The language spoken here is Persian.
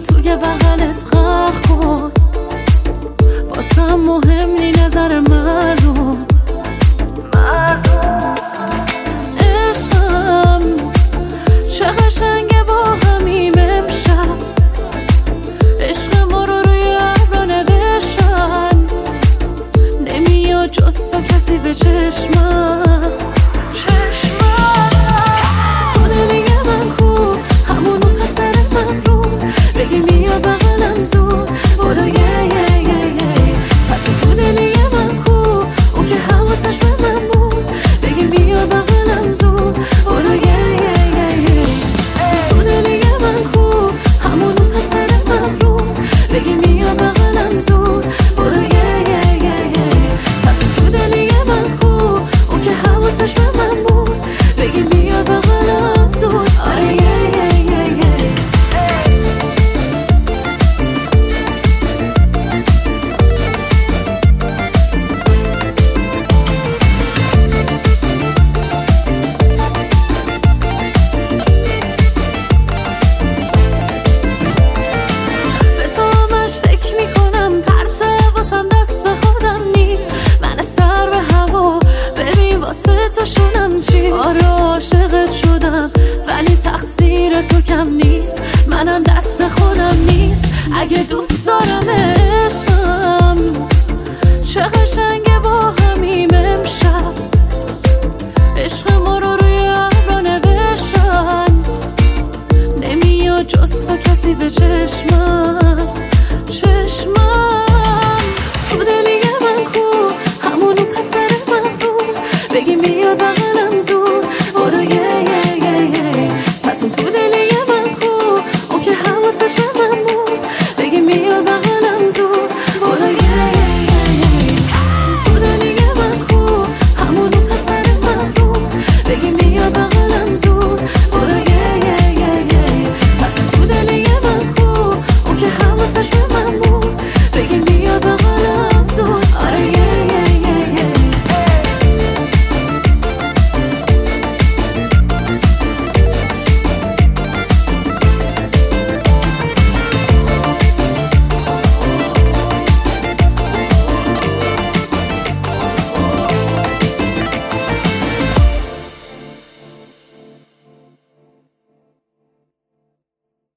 توی بغلت غرق کن، واسم مهم نی نظر مردم. عشقم چه قشنگه با همیم امشب، عشق ما رو روی ابرا نوشتن، نمیاد جز تو کسی به چشمم. تو دلی من کو، همونو پسر مغروم، بگی میاد بغلم زود بودو پس تو دلی من کو، اون که حواسش به من بود، بگی میاد بغلم زود بودو تو دلی من کو، همونو پسر مغروم، بگی میاد بغلم زود بودو پس تو دلی من کو، اون که حواسش به من بود، بگی میاد بغلم زود. تو شونم چی؟ آره عاشقت شدم، ولی تقصیر تو کم نیست، منم دست خودم نیست. اگه دوست دارم عشقم چه قشنگه با همیم امشب، عشق ما رو روی ابرا نوشتن، نمیاد جز تو کسی به چشمم. تو دلی من کو، همونو پسر مغروم، بگی میاد بغلم